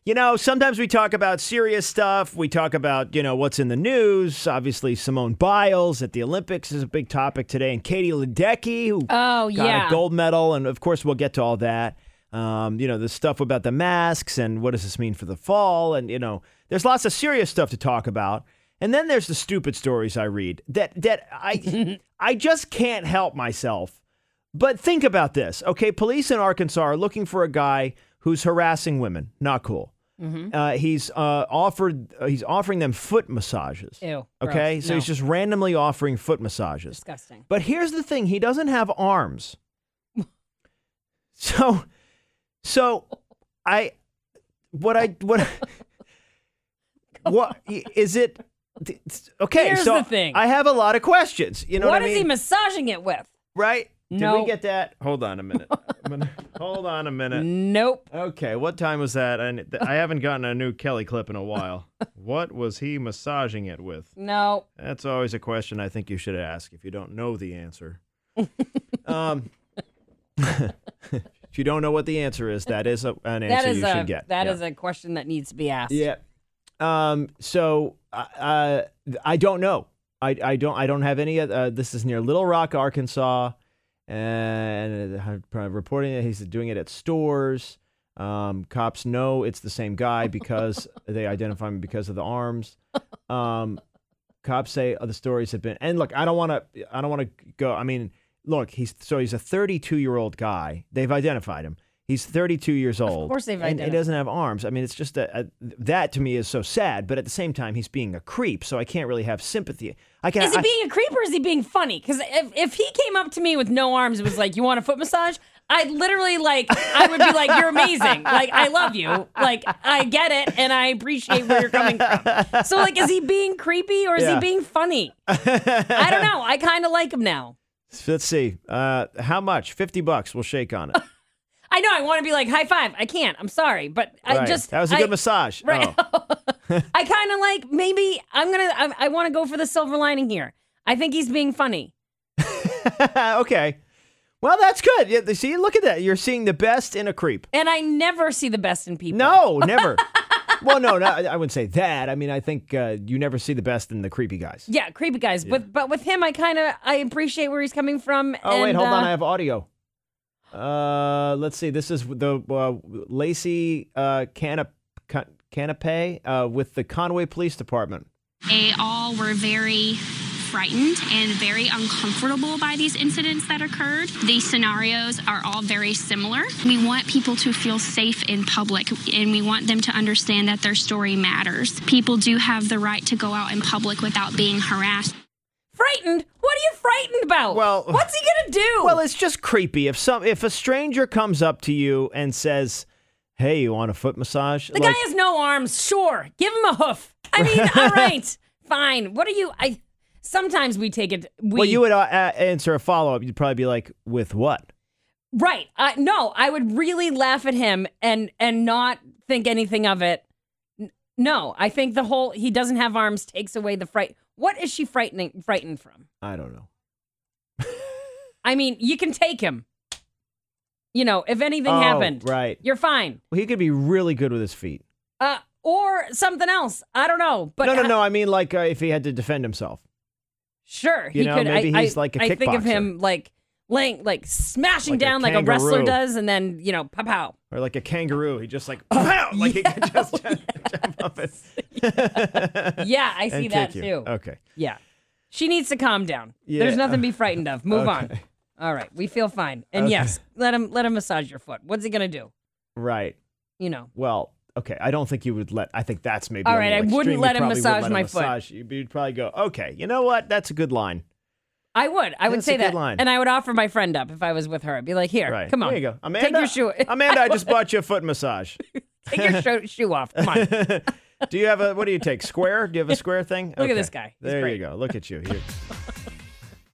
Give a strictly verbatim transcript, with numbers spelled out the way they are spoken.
You know, sometimes we talk about serious stuff. We talk about, you know, what's in the news. Obviously, Simone Biles at the Olympics is a big topic today. And Katie Ledecky, who oh, got yeah. a gold medal. And, of course, we'll get to all that. Um, you know, the stuff about the masks and what does this mean for the fall. And, you know, there's lots of serious stuff to talk about. And then there's the stupid stories I read that that I I just can't help myself. But think about this. Okay, police in Arkansas are looking for a guy who's harassing women. Not cool. Mm-hmm. Uh, he's uh, offered. Uh, he's offering them foot massages. Ew. Okay, gross. so No. he's just randomly offering foot massages. Disgusting. But here's the thing: he doesn't have arms. so, so I, what I what, what is it? Okay, Here's so the thing. I have a lot of questions. You know what, what I is mean? he massaging it with? Right? Did No. we get that? Hold on a minute. I'm gonna, hold on a minute. Nope. Okay, what time was that? I, I haven't gotten a new Kelly clip in a while. What was he massaging it with? No. That's always a question I think you should ask if you don't know the answer. um, if you don't know what the answer is, that is a, an That answer is you a should get. that yeah. is a question that needs to be asked. Yeah. Um. So, uh, uh, I don't know. I, I don't. I don't have any. Uh, this is near Little Rock, Arkansas, and uh, reporting that he's doing it at stores. Um, cops know it's the same guy because they identify him because of the arms. Um, cops say other stories have been. And look, I don't want to. I don't want to go. I mean, look. He's so he's a thirty-two year old guy. They've identified him. He's thirty-two years old. Of course they've and identified. he doesn't have arms. I mean, it's just a, a, that to me is so sad. But at the same time, he's being a creep, so I can't really have sympathy. I can. Is he I, being a creep or is he being funny? Because if, if he came up to me with no arms and was like, you want a foot massage? I'd literally like, I would be like, you're amazing. Like, I love you. Like, I get it. And I appreciate where you're coming from. So like, is he being creepy or is Yeah. he being funny? I don't know. I kind of like him now. Let's see. Uh, how much? Fifty bucks. We'll shake on it. I know. I want to be like, high five. I can't. I'm sorry. But I Right. just. That was a good I, massage. Right. Oh. I kind of like, maybe I'm going to, I, I want to go for the silver lining here. I think he's being funny. Okay. Well, that's good. Yeah, see, look at that. You're seeing the best in a creep. And I never see the best in people. No, never. Well, no, no, I wouldn't say that. I mean, I think uh, you never see the best in the creepy guys. Yeah, creepy guys. But but with him, I kind of I appreciate where he's coming from. Oh, and, wait, hold uh, on. I have audio. Uh, let's see. This is the uh, Lacey uh, Canap- Can- Canape uh, with the Conway Police Department. They all were very frightened and very uncomfortable by these incidents that occurred. These scenarios are all very similar. We want people to feel safe in public, and we want them to understand that their story matters. People do have the right to go out in public without being harassed. Frightened? What are you frightened about? Well, what's he gonna do? Well, it's just creepy. If some if a stranger comes up to you and says, "Hey, you want a foot massage?" the like, guy has no arms. Sure, give him a hoof. I mean, all right, fine. What are you? I sometimes we take it. We, well, you would uh, answer a follow up. You'd probably be like, "With what?" Right. Uh, no, I would really laugh at him and and not think anything of it. N- No, I think the whole he doesn't have arms takes away the fright. What is she frightening frightened from? I don't know. I mean, you can take him. You know, if anything Oh, happened, right. you're fine. Well, he could be really good with his feet. Uh, or something else. I don't know. But no, no, I- no. I mean, like uh, if he had to defend himself. Sure, You he know, could. maybe I, he's I, like a I think of kickboxer. him like laying, like smashing Like a down like a wrestler kangaroo. does, and then you know, pow pow. Or like a kangaroo. He just like, pow! Like he could just jump, jump up and. Yeah, I see and that kick you. too. Okay. Yeah, she needs to calm down. Yeah. There's nothing to be frightened of. Move on. Okay. All right, we feel fine. And Okay. yes, let him let him massage your foot. What's he gonna do? Right. You know. Well, okay. I don't think you would let. I think that's maybe. All a right, little I wouldn't extreme. You let him probably massage wouldn't let my him foot. massage you. You'd probably go, okay. You know what? That's a good line. I would. I would That's say a good that, line. and I would offer my friend up if I was with her. I'd be like, "Here, Right. come on, There you go, Amanda. take your shoe, Amanda, I just bought you a foot massage. take your sho- shoe off. Come on." Do you have a? What do you take? Square? Do you have a square thing? Look at Okay. this guy. He's There great. you go. Look at you. You're-